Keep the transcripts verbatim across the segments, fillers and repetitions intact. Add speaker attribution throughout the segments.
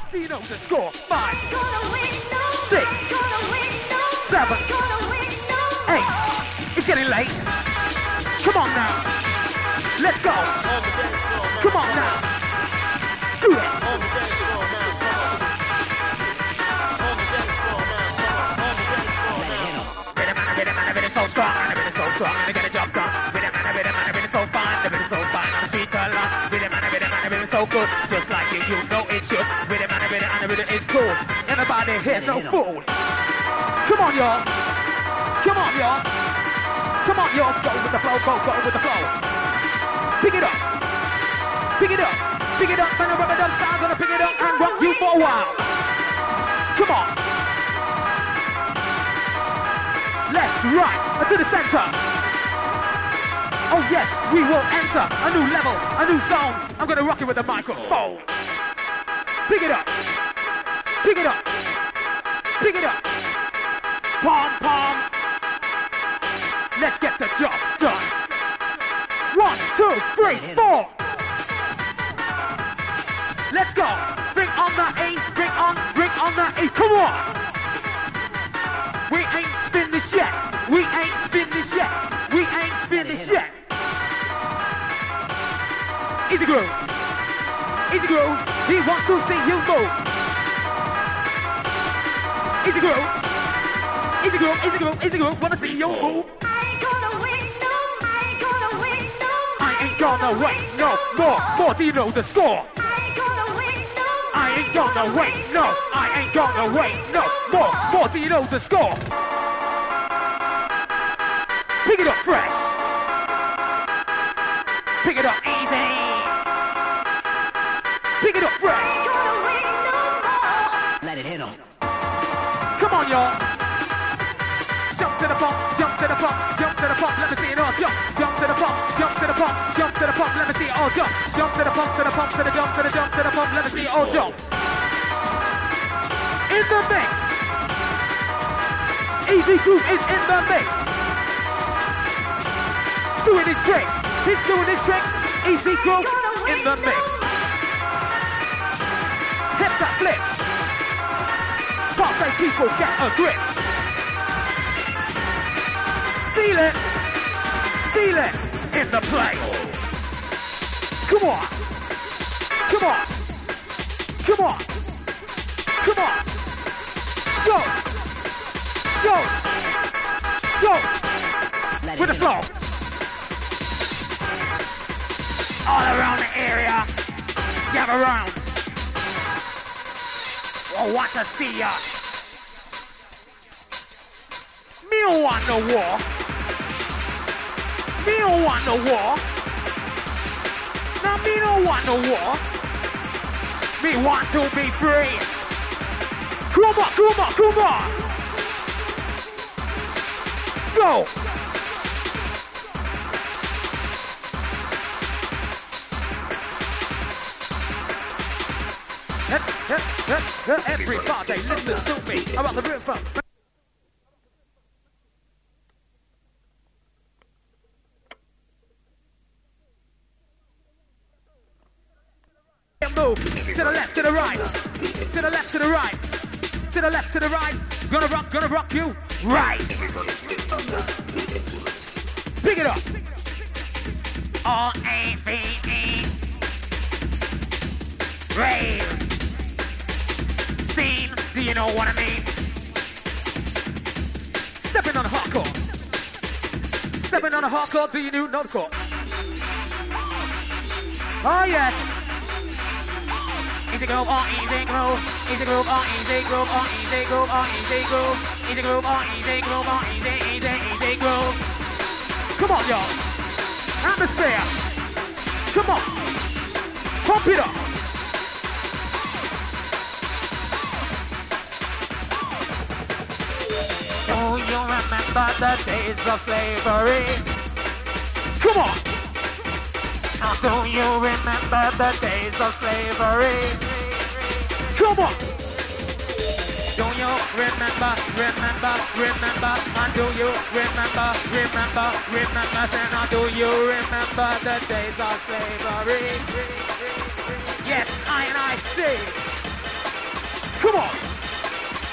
Speaker 1: Do you know the score? Five, six, seven, eight. It's getting late. Come on now. Let's go. Come on now. Do it. So strong, and the so strong, and get a job done. With a man, with a man, with it so fine, the bit is so fine, on the street a lot. With a man, with a man, with it so good, just like you, you know it should. With a man, with it, and with it is cool. Everybody here's no fool. Come on, y'all. Come on, y'all. Come on, y'all. Go with the flow, go, go with the flow. Pick it up. Pick it up. Pick it up, man, rubber dub style's gonna pick it up and rock you for a while. Come on. Left, right, to the center. Oh yes, we will enter a new level, a new zone. I'm gonna rock it with the microphone. Pick it up. Pick it up. Pick it up. Pom pom. Let's get the job done. One, two, three, four. Let's go. Bring on the A, bring on, bring on the A. Come on. We ain't finished yet. We ain't finished yet. We ain't finished yet. Easy groove. Easy groove. He wants to see you move. Easy groove. Easy groove. Easy groove. Easy groove. Wanna see you move.
Speaker 2: I ain't gonna wait no. I ain't gonna wait no.
Speaker 1: I ain't gonna wait no more. More. Do you know the score?
Speaker 2: I ain't gonna wait no.
Speaker 1: I ain't gonna wait no. I ain't gonna wait no more. More. Do you know the score? Pick it up fresh. Pick it up easy. Pick it up fresh.
Speaker 2: Let
Speaker 3: it hit 'em.
Speaker 1: Come on, y'all. Jump to the pump, jump to the pump, jump to the pump. Let me see it all jump. Jump to the pump, jump to the pump, jump to the pump. Let me see it all jump. Jump to the pump, to the pump, to the jump, to the jump, to the pump. Let me see it all jump. In the mix. Easy Groove is in the mix. Doing his tricks. He's doing his tricks. Easy Groove in the mix. Hit that flip. Party people get a grip. Feel it. Feel it in the place. Come on. Come on. Come on. Come on. Go. Go. Go. With the flow. All around the area. Gather around. Oh, want to see ya. Me don't want no war. Me don't want no war. Now me don't want no war. Me want to be free. Come on, come on, come on. Go. Everybody listen to me. Around the river. Move to the left, to the right, to the left, to the right, to the left, to the right. Gonna rock, gonna rock you right. Pick it up. R A V E. Rave. Scene. Do you know what I mean? Stepping on a hardcore. Stepping on a hardcore. Do you know the score? Oh yes. Easy groove, on easy groove, easy groove, on easy groove, on easy groove, on easy groove, easy groove, on easy groove, on easy, easy, easy groove. Come on, y'all. Atmosphere. Come on. Pump it up. Do you remember the days of slavery? Come on. Now do you remember the days of slavery? Come on! Do you remember, remember, remember? And do you remember, remember, remember? Say now do you remember the days of slavery? Yes, I and I see.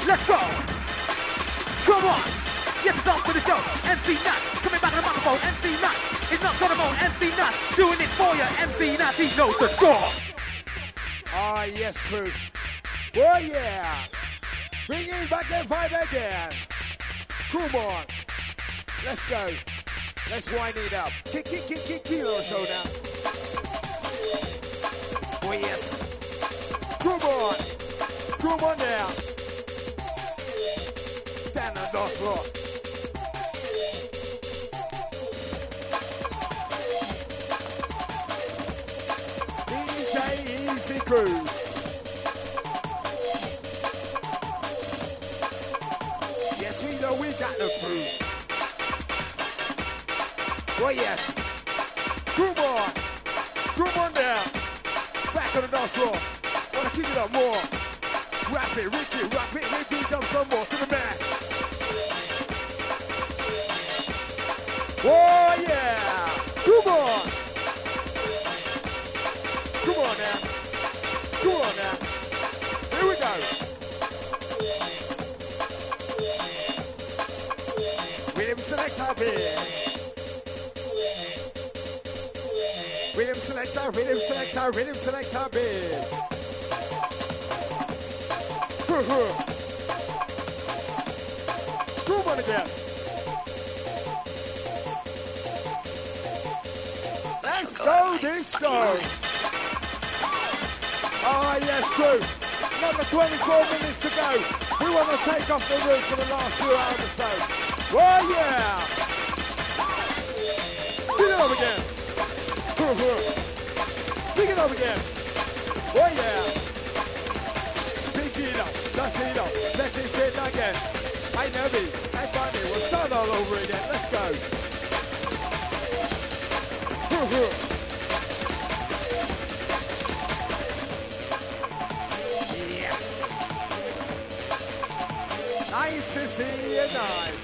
Speaker 1: Let's go. Come on. Yes, it's on for the show. M C Nut coming back on the microphone. M C Nut is not gonna moan. M C Nut doing it for you. M C Nut, he knows the score.
Speaker 3: Ah, yes, crew. Oh, yeah. Bringing back that vibe again. Come on. Let's go. Let's wind it up. Kick, kick, kick, kick, kilo show now. Oh, yes. Come on. Come on now. Stand on those floor. D J Easy Crew. Yes, we know we got the crew. Oh, yes. Come on. Come on now. Back on the dance floor. Wanna kick it up more. Rap it, Ricky, rap it, Ricky, dump some more to the back. Oh, yeah. Come on. Come on now. Come on now. Here we go. William Selector here. William Selector, William Selector, William Selector here. Come on again. Let's go, disco. Ah, yes, crew. Another twenty-four minutes to go. We want to take off the roof for the last two hours or so. Oh, yeah. Pick it up again. Pick it up again. Oh, yeah. Pick it up. Let's it up. Let's it fit again. Hey, Nebby. Hey, Bunny. We'll start all over again. Let's go. Yes. Nice to see you, nice.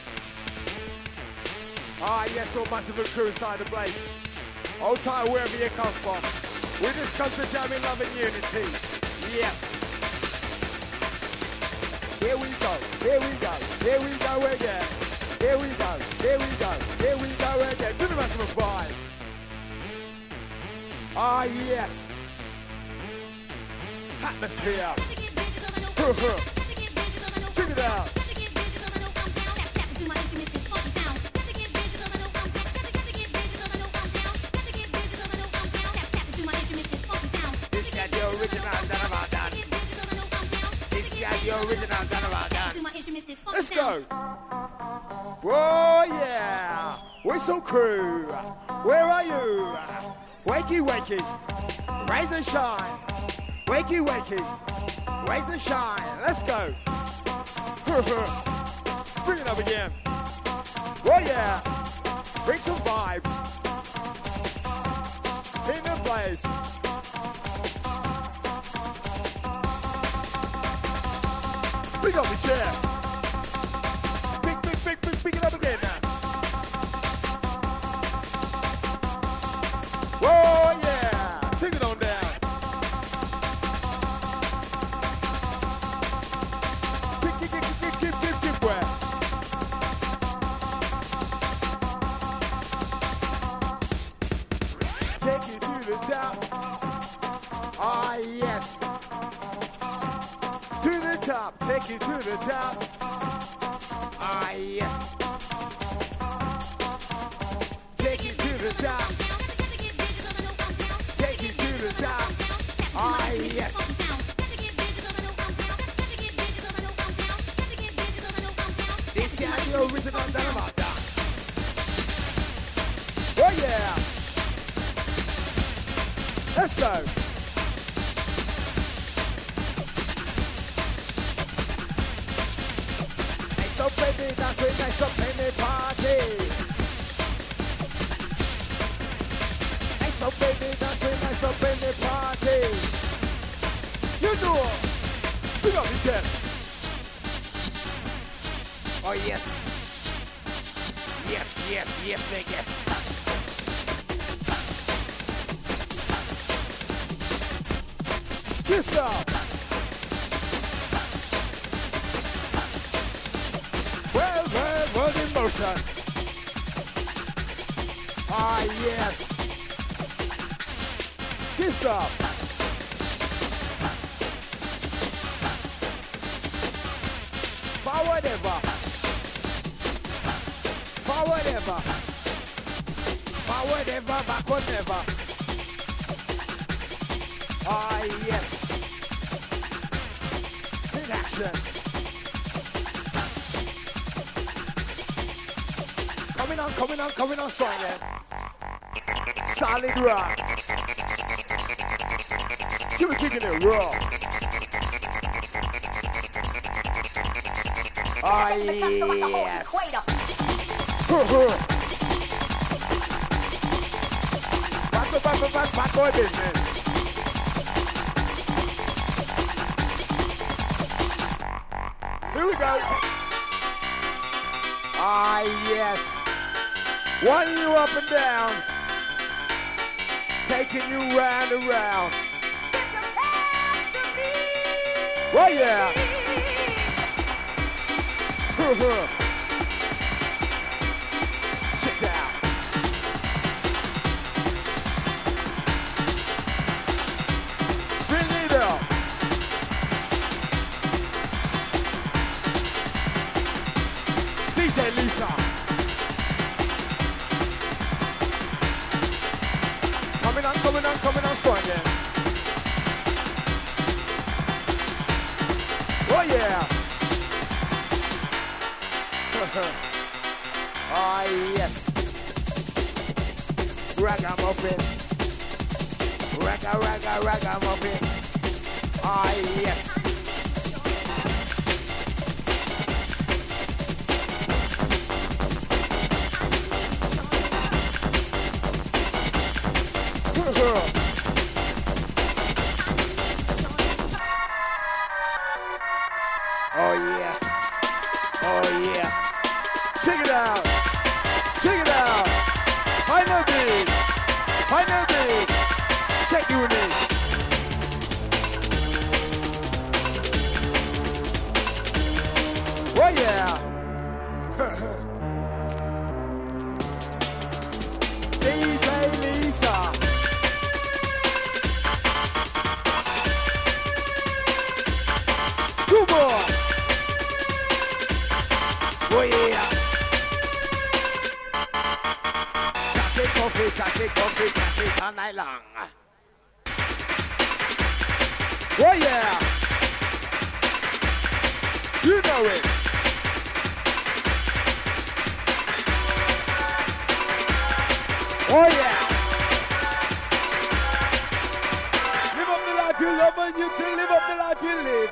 Speaker 3: Ah, yes, all massive and crew side of place. Hold tight wherever you come from. We just come to jam in love and unity. Yes. Here we go, here we go, here we go again. Here we go, here we go, here we go again. Do the rest of the vibe. Ah, yes. Atmosphere. Check it out. This is the original done about done. This is the original done about done. Let's go. Oh yeah. Whistle crew. Where are you? Wakey wakey. Raise and shine. Wakey wakey. Raise and shine. Let's go. Bring it up again. Oh yeah. Bring some vibes. In the place. Pick up the chest. Pick, pick, pick, pick, pick it up again now. Oh yeah. Take it on down. Pick, pick, pick, pick, pick, pick, pick, where? Take you to the top. Ah yes. To the top, take you to the top. Ah, yes. Take you to the top. Take you to the top. Ah, yes. This is the original Dynamite. Oh, yeah. Let's go. So baby, that's when next up in the party. Hey, so baby, that's when next up in the party. You know it. Pick up your chest. Oh yes. Yes, yes, yes, big yes. Good stuff. action. Ah, yes. Kiss up. Forward ever. Forward ever. Forward ever, backward never. Ah, yes. In action. Coming on, coming on, coming on strong then. Solid rock. Keep it kicking it raw. Ah, yes. Back up, back up, back, back on business. Here we go. Ah, yes. Winding you up and down. Taking you round and round. Oh, yeah. Check it out. Bring it up. D J Lisa. Coming on, coming on, coming on strong again. Oh yeah. Ah yes. Ragamuffin. Raga, raga, ragamuffin. Ah yes. Oh yeah. Oh yeah. Check it out. Check it out. I know this. I know this. Check you in it. Oh yeah. D J Lisa. Come on. Oh yeah. Chocolate coffee, chocolate coffee, chocolate all night long. Oh yeah. You know it. Oh yeah. Live up the life you love and you till live up the life you live.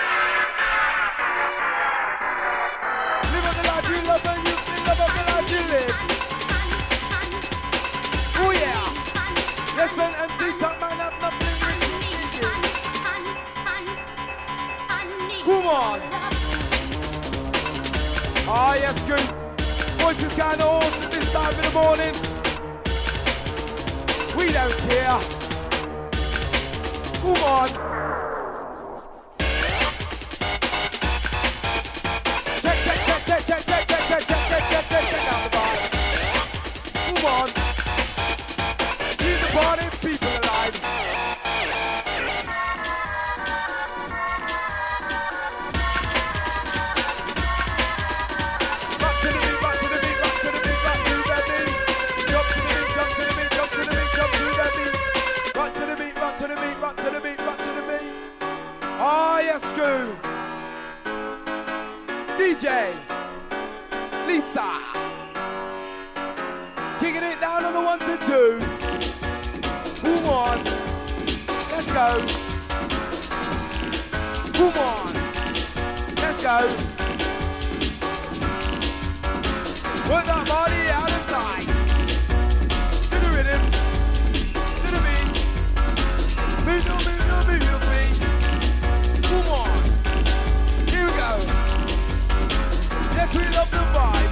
Speaker 3: Live up the life you love and you still live up the life you live. Oh yeah. Listen and see top man have nothing to do. Come on. Ah yes, good. Voices kind of hoarse at this time in the morning. We don't care. Come on. Check, check, check, check, check, check, check, check, check, check, check, check, check out the bar. Come on. Keep the party people alive. Back to the beat, back to the beat, back to the beat, back to the beat. Jump to the beat, jump to the beat, jump to the beat, jump to the beat. Back to the beat, back to the beat, back to the beat, back to the beat. Ah, yes, Scoo. D J Lisa. Kicking it down on the ones and twos. Come on. Let's go. Come on. Let's go. Put that body out of sight. To the rhythm. To the beat. Move your, move your, move your feet. Come on. Here we go. Yes, we love the vibe.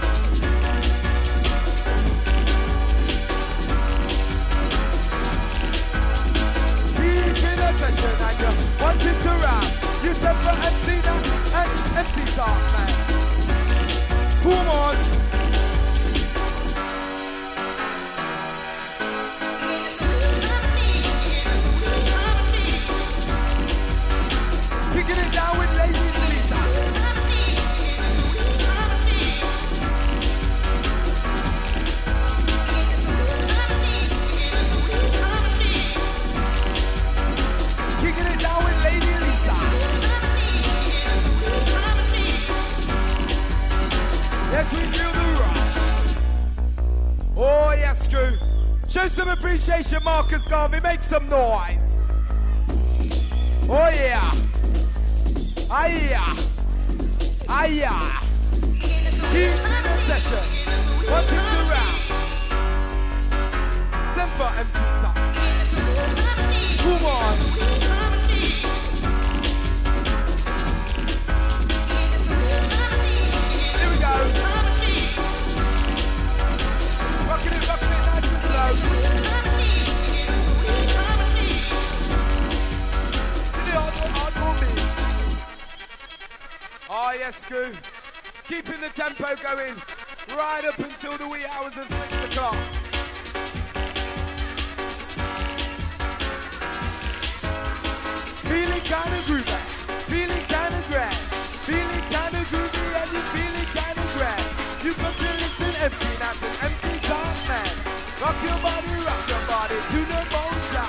Speaker 3: Keep in a session and you wanted to rap. You said for M C that and M C talk, man. Come on. Show some appreciation, Marcus Garvey. Make some noise. Oh yeah. Aye. Aye. Keep in the session. One, two, two round. Semper M C Top. Come on. Here we go. Rocking it, rocking it, nice and slow. To the hardcore, hardcore beat. Oh yes, Screw. Keeping the tempo going right up until the wee hours of six o'clock. Feeling kinda groovy, feeling kinda grand, feeling kinda groovy and you feeling kinda grand. You come to listen empty, not an empty top man. Rock your body, rock your body to the bone shot.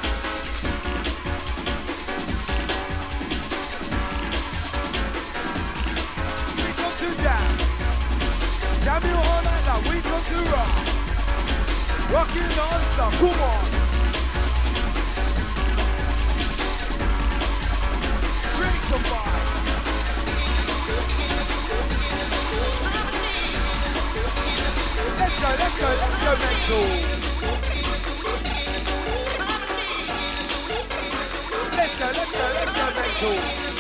Speaker 3: We come to jam, jam you all night long. We come to rock, rocking non-stop. Come on. Let's go, let's go, let's go, mental. Let's go, let's go, let's go, mental.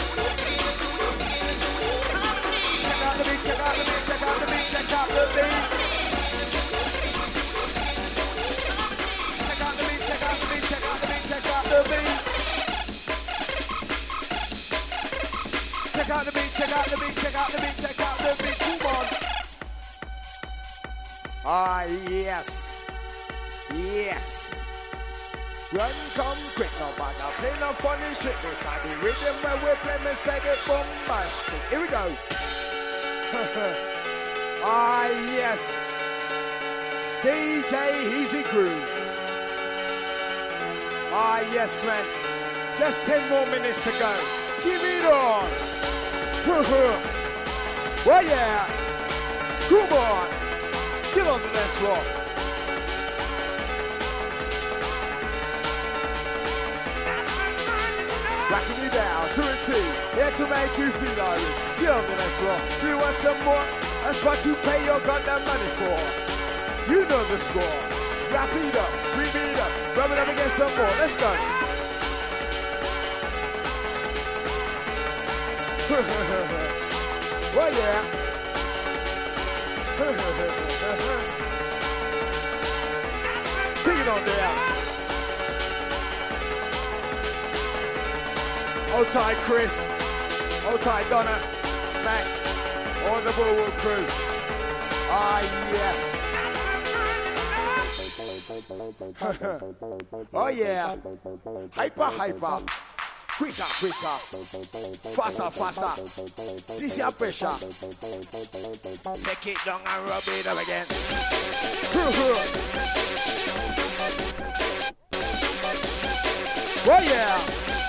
Speaker 3: Check out the beat, check out the beat, check out the beat, check out the beat. Check out the beat, check out the beat, check out the beat, check out the beat. Check out the beat, check out the beat, check out the beat, check out the beat, come on. Ah, yes. Yes. Run, come quick, no matter, play no funny trick. We got the rhythm when we play, me say it bombastic. Here we go. Ah, yes. D J Easy Groove. Ah, yes, man. Just ten more minutes to go. Give it on. Well, yeah. Come on. Get on the next rock. Rocking you down, two and two. Here to make you feel like it. Get on the next rock. Do you want some more? That's what you pay your goddamn money for. You know the score. Wrap it up, bring it up, rub it up against some more. Let's go. Well, yeah. Take it on down. Hold tight, Chris. Hold tight, Donna. Max. On the Woolwood crew. Ah, yes. Oh, yeah. Hyper, hyper. Quicker, quicker. Faster, faster. This is your pressure. Take it down and rub it up again. Oh, yeah.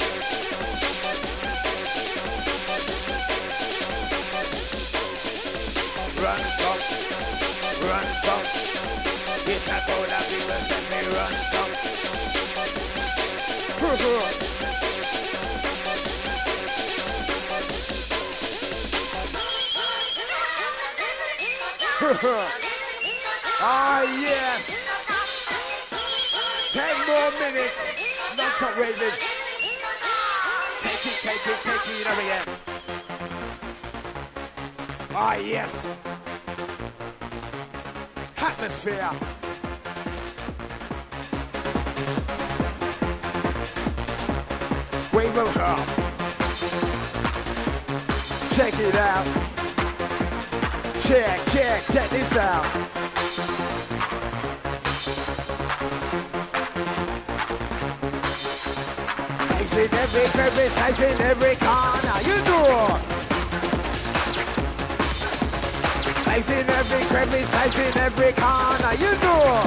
Speaker 3: Run, come. Run, come. Yes, I told that people send me run, come. Ah, yes. Ten more minutes. Non-stop raving. Take it, take it, take it up again. Ah, yes. Atmosphere. We will help. Check it out. Check, check, check this out. Ice in every crevice, ice in every corner. You know. Ice in every crevice, ice in every corner. You know.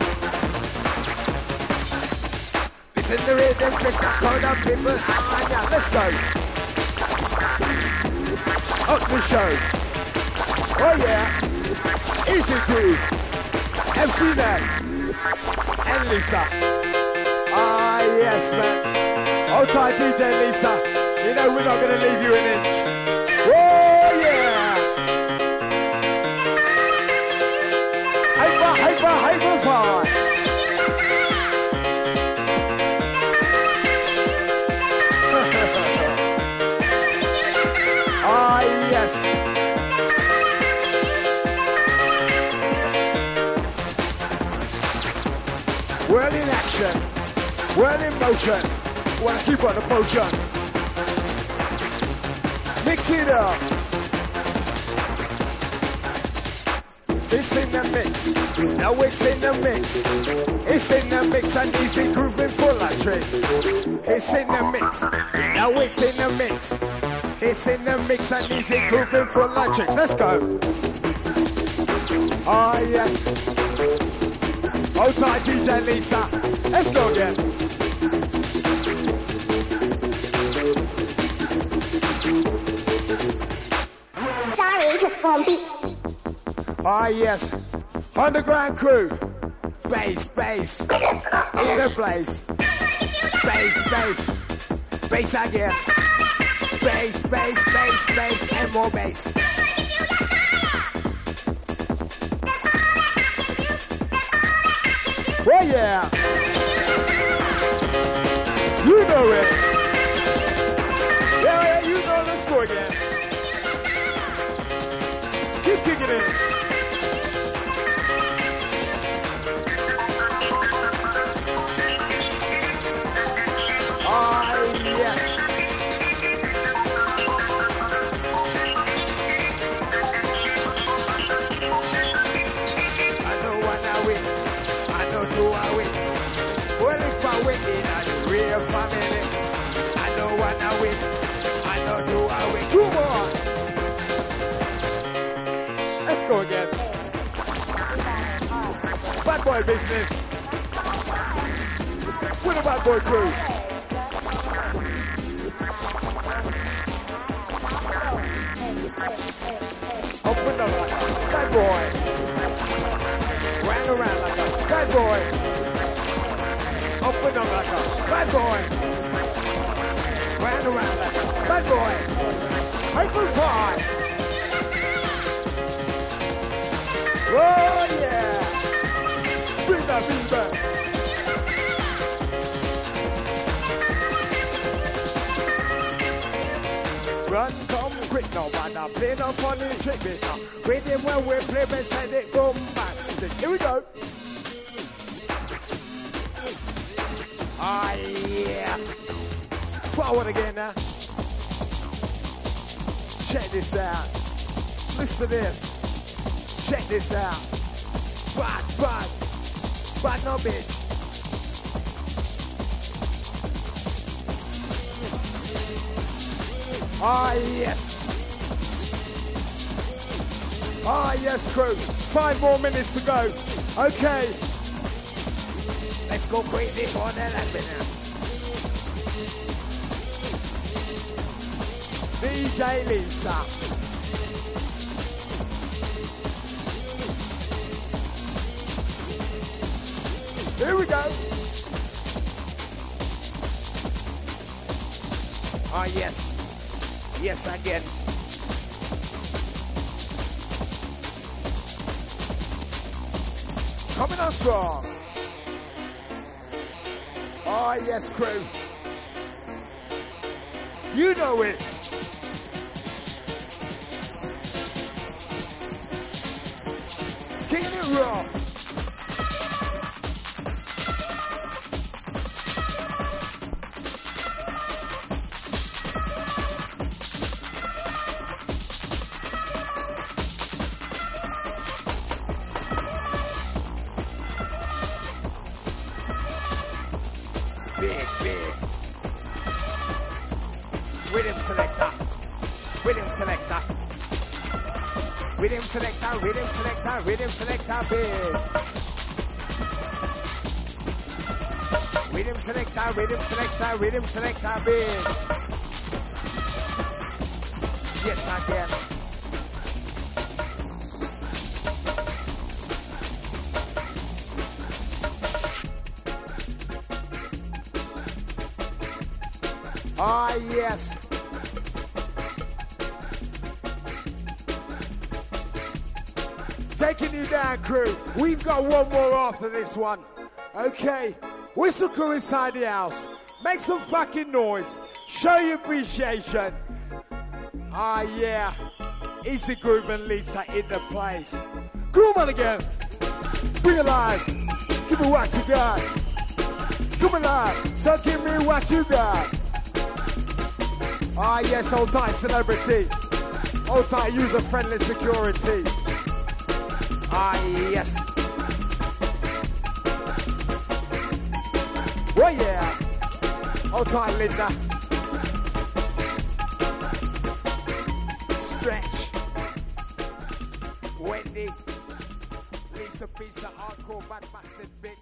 Speaker 3: Listen to rhythm, let's call up people. Ah, yeah, let's go. Up the show. Oh yeah, Easy Groove, M C Max, And Lisa. Ah, yes, man. Hold tight, D J Lisa. You know we're not going to leave you an inch. Oh, yeah. Hyper, hyper, hyper far. Ah, yes. World in action, world in motion. Wanna keep on the potion. Mix it up. It's in the mix. Now it's in the mix. It's in the mix and easy grooving full of tricks. It's in the mix. Now it's in the mix. It's in the mix and easy grooving full of tricks. Let's go. Ah, yes. Outside D J Lisa. Let's go again. Ah, yes. Underground crew. Bass, bass. In the place. Bass, bass. Bass again. Bass, bass, bass, bass, and more bass. Oh yeah! You know it! Yeah, yeah, you know, let's go again. Keep kicking it. Ah, yes. I know what I win. I know who I win. Well, if I win, then I'm the real family. I know what I win. I know who I win. Come on. Let's go again. Bad boy business. With the bad boy crew. Up and down like a bad boy. Round around like a bad boy. Up and down like a bad boy. Round around like a bad boy. Hyper fly. Oh yeah. Bring that beat back. Run, come quick now, man. I play no funny trick, bit now. Waiting when we play, beside it bombastic. Here we go. Ah, yeah. Forward again now. Check this out. Listen to this. Check this out. Bad, bad. Bad no bitch. Ah, yes. Ah, yes, crew. Five more minutes to go. Okay. Let's go crazy for the last minute. D J Lisa. Here we go. Ah, yes. Yes, again. Coming on strong. Oh, yes, crew. You know it. Kicking it raw. Big, big. Rhythm selector. Rhythm selector. Rhythm selector, rhythm selector, rhythm selector, big. Rhythm selector, rhythm selector, rhythm selector, big. Yes, I can. Ah, yes. Taking you down, crew. We've got one more after this one. Okay. Whistle crew inside the house. Make some fucking noise. Show your appreciation. Ah, yeah. Easy Groove and Lisa in the place. Come on again. Bring it live. Give me what you got. Come alive. So give me what you got. Ah, yes, old tight celebrity. Old tight user-friendly security. Ah, yes. Oh, yeah. Old tight Linda. Stretch. Wendy. Lisa Pizza, hardcore bad bastard bitch.